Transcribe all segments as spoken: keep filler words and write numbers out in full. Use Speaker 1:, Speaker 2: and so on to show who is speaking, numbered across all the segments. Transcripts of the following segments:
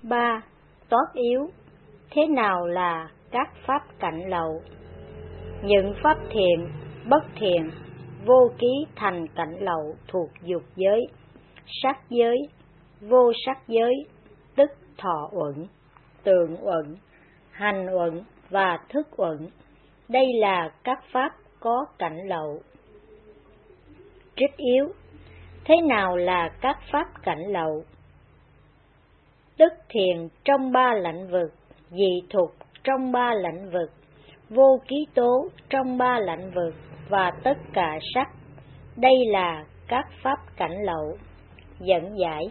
Speaker 1: ba. Tốt yếu. Thế nào là các pháp cảnh lậu? Những pháp thiện, bất thiện, vô ký thành cảnh lậu thuộc dục giới, sắc giới, vô sắc giới, tức thọ uẩn, tượng uẩn, hành uẩn và thức uẩn. Đây là các pháp có cảnh lậu. Trích yếu. Thế nào là các pháp cảnh lậu? Tức thiền trong ba lãnh vực, dị thục trong ba lãnh vực, vô ký tố trong ba lãnh vực và tất cả sắc. Đây là các pháp cảnh lậu. Dẫn giải.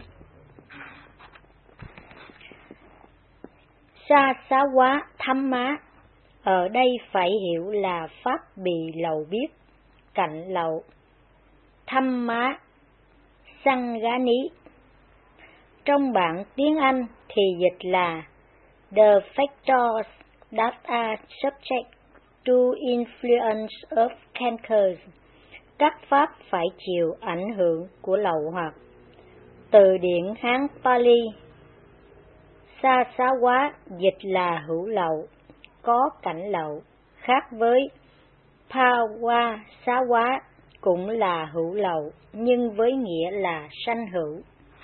Speaker 1: Sa xá quá thăm má, ở đây phải hiểu là pháp bị lậu biết, cảnh lậu. Thăm má, sanh gá ní. Trong bản tiếng Anh thì dịch là The factors that are subject to influence of cancers. Các pháp phải chịu ảnh hưởng của lậu hoặc. Từ điển Hán Pali, sa xá quá dịch là hữu lậu, có cảnh lậu, khác với Pawa xá quá cũng là hữu lậu nhưng với nghĩa là sanh hữu.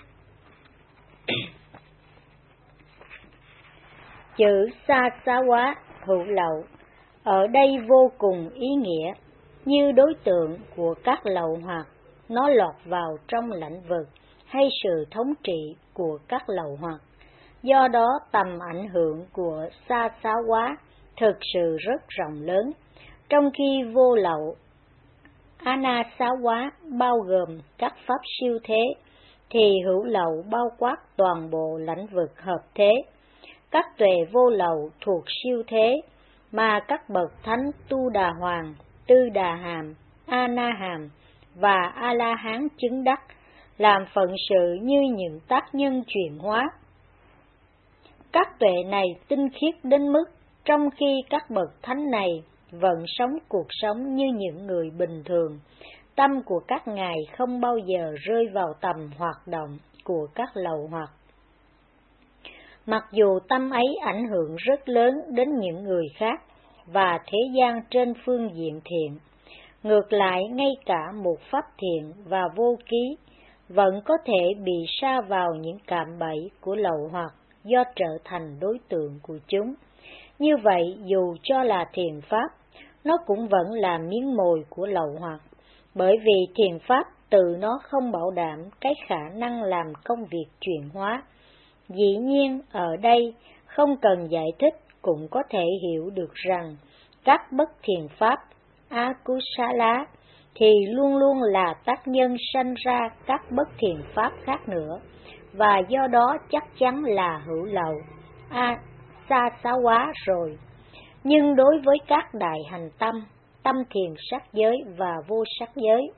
Speaker 1: Chữ sa xá quá hữu lậu ở đây vô cùng ý nghĩa, như đối tượng của các lậu hoặc nó lọt vào trong lãnh vực hay sự thống trị của các lậu hoặc. Do đó tầm ảnh hưởng của sa xá quá thực sự rất rộng lớn, trong khi vô lậu ana xá quá bao gồm các pháp siêu thế, thì hữu lậu bao quát toàn bộ lãnh vực hợp thế. Các tuệ vô lậu thuộc siêu thế, mà các bậc thánh Tu Đà Hoàng, Tư Đà Hàm, A Na Hàm và A La Hán chứng đắc làm phận sự như những tác nhân chuyển hóa. Các tuệ này tinh khiết đến mức trong khi các bậc thánh này vẫn sống cuộc sống như những người bình thường, tâm của các ngài không bao giờ rơi vào tầm hoạt động của các lậu hoặc. Mặc dù tâm ấy ảnh hưởng rất lớn đến những người khác và thế gian trên phương diện thiện, ngược lại ngay cả một pháp thiện và vô ký vẫn có thể bị sa vào những cạm bẫy của lậu hoặc do trở thành đối tượng của chúng. Như vậy, dù cho là thiện pháp, nó cũng vẫn là miếng mồi của lậu hoặc, bởi vì thiện pháp tự nó không bảo đảm cái khả năng làm công việc chuyển hóa. Dĩ nhiên, ở đây không cần giải thích cũng có thể hiểu được rằng các bất thiện pháp, akusala, thì luôn luôn là tác nhân sanh ra các bất thiện pháp khác nữa, và do đó chắc chắn là hữu lậu, a sa xá quá rồi. Nhưng đối với các đại hành tâm, tâm thiền sắc giới và vô sắc giới,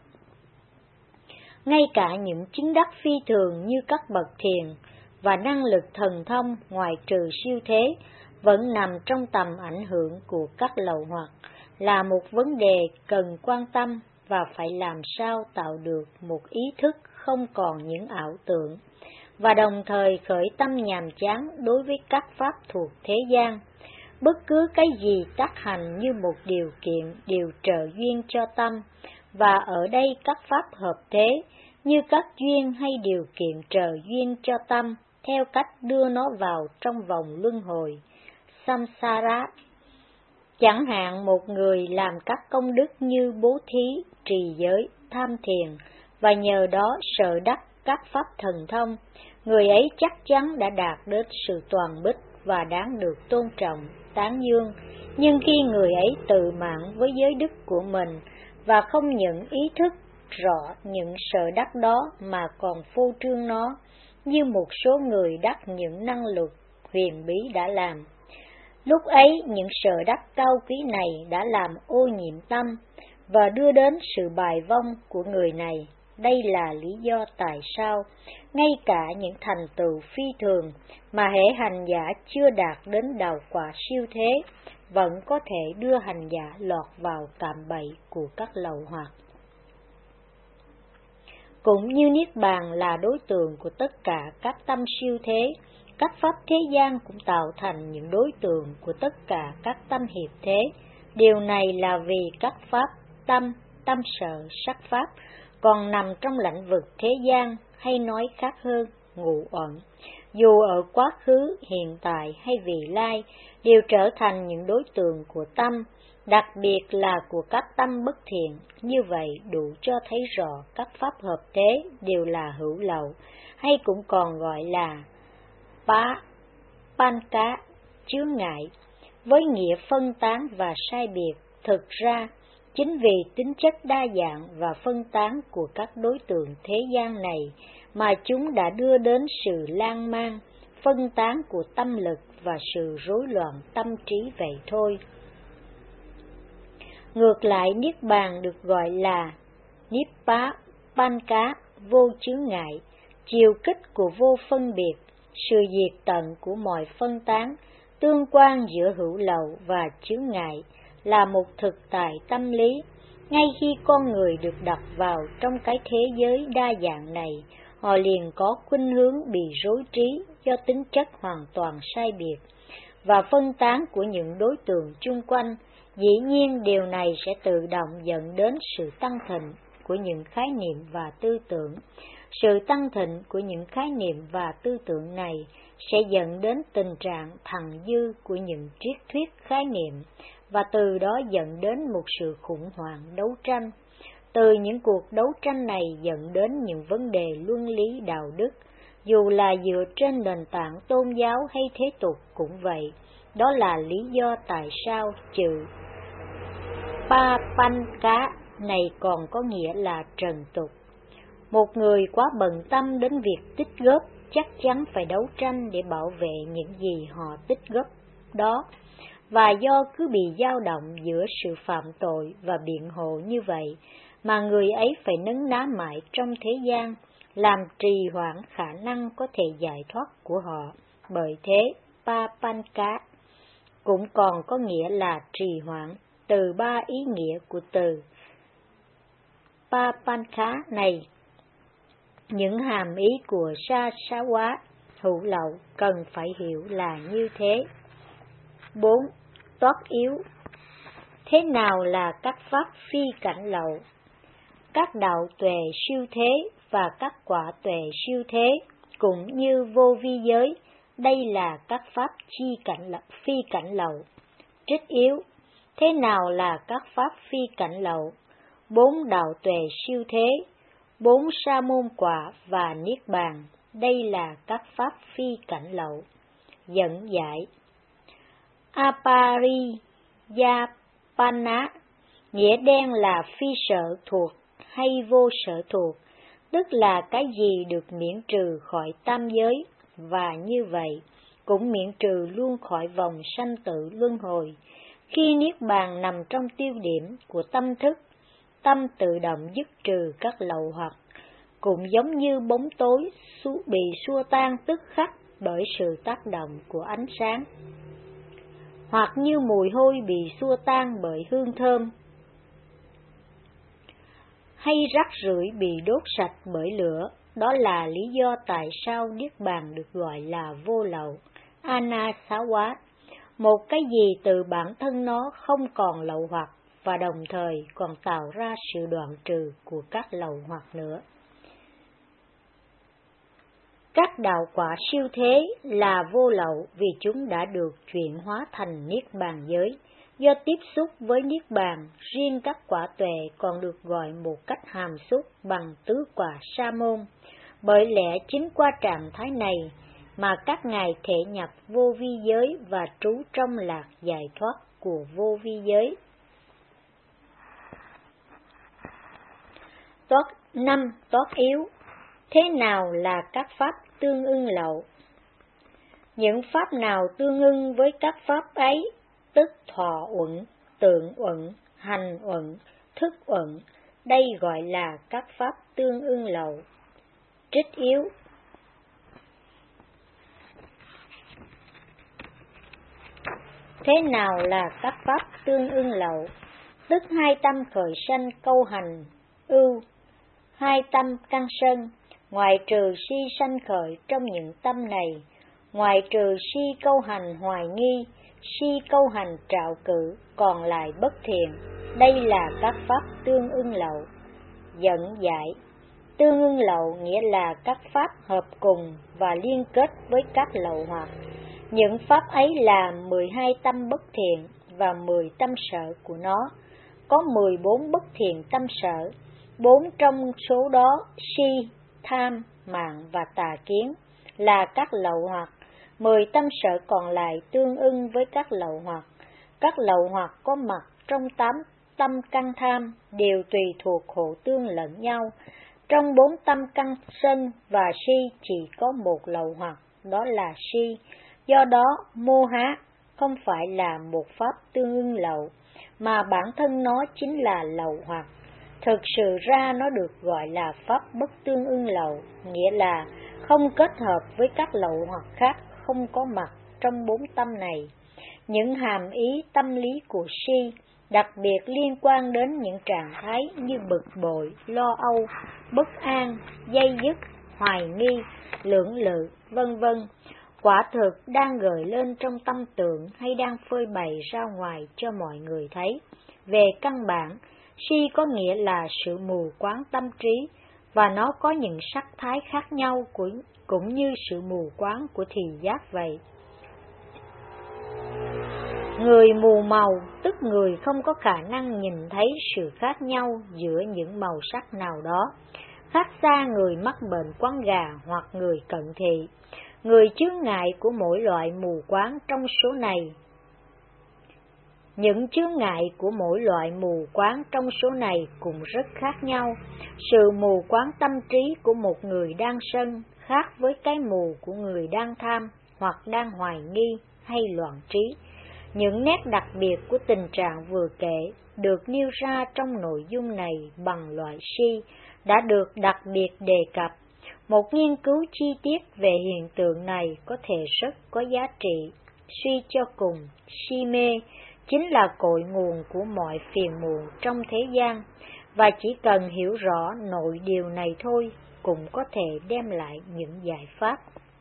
Speaker 1: ngay cả những chứng đắc phi thường như các bậc thiền và năng lực thần thông ngoài trừ siêu thế vẫn nằm trong tầm ảnh hưởng của các lậu hoặc, là một vấn đề cần quan tâm và phải làm sao tạo được một ý thức không còn những ảo tưởng, và đồng thời khởi tâm nhàm chán đối với các pháp thuộc thế gian. Bất cứ cái gì tác hành như một điều kiện điều trợ duyên cho tâm, và ở đây các pháp hợp thế như các duyên hay điều kiện trợ duyên cho tâm theo cách đưa nó vào trong vòng luân hồi samsara. Chẳng hạn một người làm các công đức như bố thí, trì giới, tham thiền và nhờ đó sở đắc các pháp thần thông, người ấy chắc chắn đã đạt đến sự toàn bích và đáng được tôn trọng, tán dương. Nhưng khi người ấy tự mãn với giới đức của mình và không những ý thức rõ những sở đắc đó mà còn phô trương nó, như một số người đắc những năng lực huyền bí đã làm, lúc ấy những sở đắc cao quý này đã làm ô nhiễm tâm và đưa đến sự bại vong của người này. Đây là lý do tại sao ngay cả những thành tựu phi thường mà hễ hành giả chưa đạt đến đạo quả siêu thế vẫn có thể đưa hành giả lọt vào cạm bẫy của các lậu hoặc. Cũng như Niết Bàn là đối tượng của tất cả các tâm siêu thế, các pháp thế gian cũng tạo thành những đối tượng của tất cả các tâm hiệp thế. Điều này là vì các pháp tâm, tâm sở, sắc pháp còn nằm trong lãnh vực thế gian, hay nói khác hơn, ngụ uẩn. Dù ở quá khứ, hiện tại hay vị lai, đều trở thành những đối tượng của tâm, đặc biệt là của các tâm bất thiện. Như vậy đủ cho thấy rõ các pháp hợp thế đều là hữu lậu, hay cũng còn gọi là Pá, pan cá, chướng ngại, với nghĩa phân tán và sai biệt. Thực ra, chính vì tính chất đa dạng và phân tán của các đối tượng thế gian này mà chúng đã đưa đến sự lan man, phân tán của tâm lực và sự rối loạn tâm trí vậy thôi. Ngược lại, Niết Bàn được gọi là Nippa Panka, vô chướng ngại, chiều kích của vô phân biệt, sự diệt tận của mọi phân tán, tương quan giữa hữu lậu và chướng ngại, là một thực tại tâm lý. Ngay khi con người được đặt vào trong cái thế giới đa dạng này, họ liền có khuynh hướng bị rối trí do tính chất hoàn toàn sai biệt và phân tán của những đối tượng chung quanh. Dĩ nhiên điều này sẽ tự động dẫn đến sự tăng thịnh của những khái niệm và tư tưởng. Sự tăng thịnh của những khái niệm và tư tưởng này sẽ dẫn đến tình trạng thặng dư của những triết thuyết khái niệm, và từ đó dẫn đến một sự khủng hoảng đấu tranh. Từ những cuộc đấu tranh này dẫn đến những vấn đề luân lý đạo đức, dù là dựa trên nền tảng tôn giáo hay thế tục cũng vậy. Đó là lý do tại sao chữ Pa Pan Cá này còn có nghĩa là trần tục. Một người quá bận tâm đến việc tích góp chắc chắn phải đấu tranh để bảo vệ những gì họ tích góp đó, và do cứ bị dao động giữa sự phạm tội và biện hộ như vậy mà người ấy phải nấn ná mãi trong thế gian, làm trì hoãn khả năng có thể giải thoát của họ. Bởi thế, Pa Pan Cá cũng còn có nghĩa là trì hoãn, từ ba ý nghĩa của từ Pa Pan Cá này. Những hàm ý của sa xá quá, hữu lậu, cần phải hiểu là như thế. bốn. Toát yếu. Thế nào là các pháp phi cảnh lậu? Các đạo tuệ siêu thế và các quả tuệ siêu thế cũng như vô vi giới, đây là các pháp chi cảnh lậu, phi cảnh lậu. Trích yếu. Thế nào là các pháp phi cảnh lậu? Bốn đạo tuệ siêu thế, bốn sa môn quả và niết bàn, đây là các pháp phi cảnh lậu. Dẫn giải. Apariyapana, nghĩa đen là phi sở thuộc hay vô sở thuộc, tức là cái gì được miễn trừ khỏi tam giới, và như vậy cũng miễn trừ luôn khỏi vòng sanh tử luân hồi. Khi niết bàn nằm trong tiêu điểm của tâm thức, tâm tự động dứt trừ các lậu hoặc, cũng giống như bóng tối bị xua tan tức khắc bởi sự tác động của ánh sáng, hoặc như mùi hôi bị xua tan bởi hương thơm, hay rác rưởi bị đốt sạch bởi lửa. Đó là lý do tại sao niết bàn được gọi là vô lậu, anasawa, một cái gì từ bản thân nó không còn lậu hoặc, và đồng thời còn tạo ra sự đoạn trừ của các lậu hoặc nữa. Các đạo quả siêu thế là vô lậu vì chúng đã được chuyển hóa thành niết bàn giới. Do tiếp xúc với niết bàn, riêng các quả tuệ còn được gọi một cách hàm xúc bằng tứ quả sa môn. Bởi lẽ chính qua trạng thái này mà các ngài thể nhập vô vi giới và trú trong lạc giải thoát của vô vi giới. Toát năm. Toát yếu. Thế nào là các pháp tương ưng lậu? Những pháp nào tương ưng với các pháp ấy, tức thọ uẩn, tượng uẩn, hành uẩn, thức uẩn, đây gọi là các pháp tương ưng lậu. Trích yếu. Thế nào là các pháp tương ưng lậu? Tức hai tâm khởi sanh câu hành, ưu, hai tâm căn sân, ngoại trừ si sanh khởi trong những tâm này, ngoài trừ si câu hành hoài nghi, si câu hành trạo cử, còn lại bất thiện. Đây là các pháp tương ưng lậu. Dẫn giải: tương ưng lậu nghĩa là các pháp hợp cùng và liên kết với các lậu hoặc. Những pháp ấy là mười hai tâm bất thiện và mười tâm sở của nó. Có mười bốn bất thiện tâm sở, bốn trong số đó si, tham, mạng và tà kiến là các lậu hoặc. Mười tâm sở còn lại tương ưng với các lậu hoặc. Các lậu hoặc có mặt trong tám tâm căn tham đều tùy thuộc hộ tương lẫn nhau. Trong bốn tâm căn sân và si chỉ có một lậu hoặc, đó là si. Do đó, mô há không phải là một pháp tương ưng lậu, mà bản thân nó chính là lậu hoặc. Thực sự ra nó được gọi là pháp bất tương ưng lậu, nghĩa là không kết hợp với các lậu hoặc khác, không có mặt trong bốn tâm này. Những hàm ý tâm lý của si đặc biệt liên quan đến những trạng thái như bực bội, lo âu, bất an, dây dứt, hoài nghi, lưỡng lự, vân vân. Quả thực đang gợi lên trong tâm tưởng hay đang phơi bày ra ngoài cho mọi người thấy. Về căn bản, si có nghĩa là sự mù quáng tâm trí, và nó có những sắc thái khác nhau của, cũng như sự mù quáng của thị giác vậy. Người mù màu, tức người không có khả năng nhìn thấy sự khác nhau giữa những màu sắc nào đó, khác xa người mắc bệnh quáng gà hoặc người cận thị. Người chướng ngại của mỗi loại mù quáng trong số này. Những chướng ngại của mỗi loại mù quáng trong số này cũng rất khác nhau. Sự mù quáng tâm trí của một người đang sân khác với cái mù của người đang tham hoặc đang hoài nghi hay loạn trí. Những nét đặc biệt của tình trạng vừa kể được nêu ra trong nội dung này bằng loại si đã được đặc biệt đề cập. Một nghiên cứu chi tiết về hiện tượng này có thể rất có giá trị. Suy cho cùng, si mê chính là cội nguồn của mọi phiền muộn trong thế gian, và chỉ cần hiểu rõ nội điều này thôi cũng có thể đem lại những giải pháp.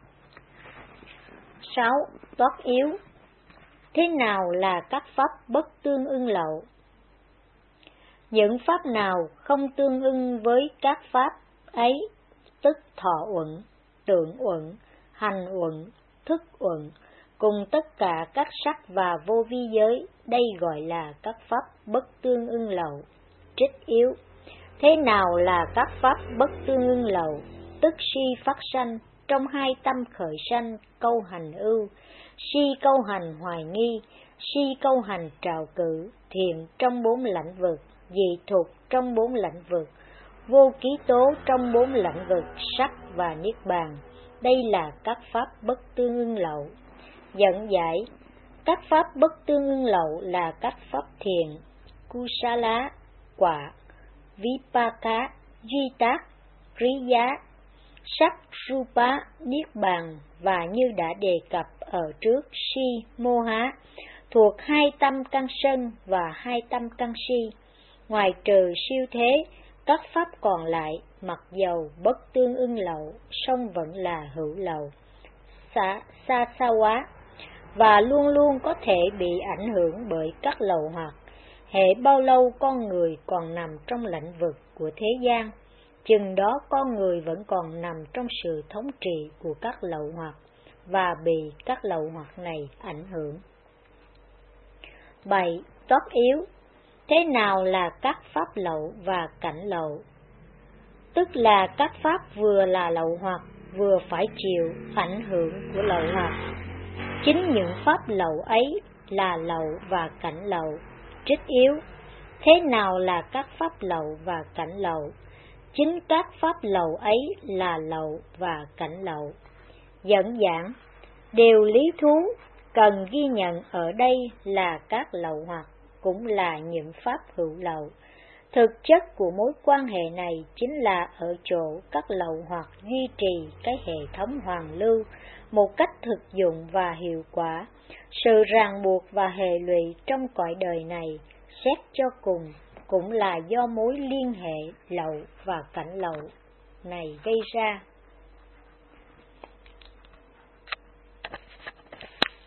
Speaker 1: sáu. Toát yếu. Thế nào là các pháp bất tương ưng lậu? Những pháp nào không tương ưng với các pháp ấy, tức thọ uẩn, tưởng uẩn, hành uẩn, thức uẩn, cùng tất cả các sắc và vô vi giới, đây gọi là các pháp bất tương ưng lậu. Trích yếu. Thế nào là các pháp bất tương ưng lậu? Tức si phát sanh trong hai tâm khởi sanh câu hành ưu, si câu hành hoài nghi, si câu hành trạo cử, thiện trong bốn lãnh vực, dị thuộc trong bốn lãnh vực, vô ký tố trong bốn lãnh vực sắc và niết bàn. Đây là các pháp bất tương ưng lậu. Dẫn giải: các pháp bất tương ưng lậu là các pháp thiện, kusala, quả, vipaka, duy tác, kriya, sắc, rupa, niết bàn, và như đã đề cập ở trước, si, mô há, thuộc hai tâm căn sân và hai tâm căn si. Ngoài trừ siêu thế, các pháp còn lại mặc dầu bất tương ưng lậu, song vẫn là hữu lậu, sa sa sa quá, và luôn luôn có thể bị ảnh hưởng bởi các lậu hoặc. Hệ bao lâu con người còn nằm trong lãnh vực của thế gian, chừng đó con người vẫn còn nằm trong sự thống trị của các lậu hoặc và bị các lậu hoặc này ảnh hưởng. bảy. Toát yếu. Thế nào là các pháp lậu và cảnh lậu? Tức là các pháp vừa là lậu hoặc, vừa phải chịu ảnh hưởng của lậu hoặc. Chính những pháp lậu ấy là lậu và cảnh lậu. Trích yếu. Thế nào là các pháp lậu và cảnh lậu? Chính các pháp lậu ấy là lậu và cảnh lậu. Dẫn giảng: điều lý thú cần ghi nhận ở đây là các lậu hoặc cũng là những pháp hữu lậu. Thực chất của mối quan hệ này chính là ở chỗ các lậu hoặc duy trì cái hệ thống hoàn lưu một cách thực dụng và hiệu quả. Sự ràng buộc và hệ lụy trong cõi đời này, xét cho cùng, cũng là do mối liên hệ lậu và cảnh lậu này gây ra.